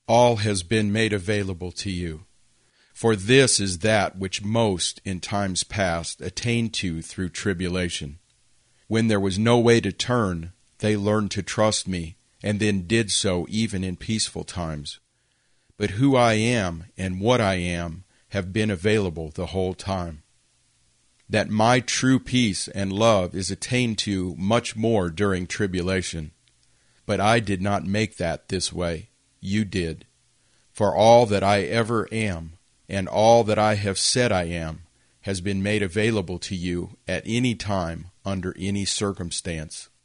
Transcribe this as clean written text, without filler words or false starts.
all has been made available to you. For this is that which most in times past attained to through tribulation. When there was no way to turn, they learned to trust me, and then did so even in peaceful times. But who I am and what I am have been available the whole time. That my true peace and love is attained to much more during tribulation. But I did not make that this way. You did. For all that I ever am, and all that I have said I am, has been made available to you at any time, under any circumstance.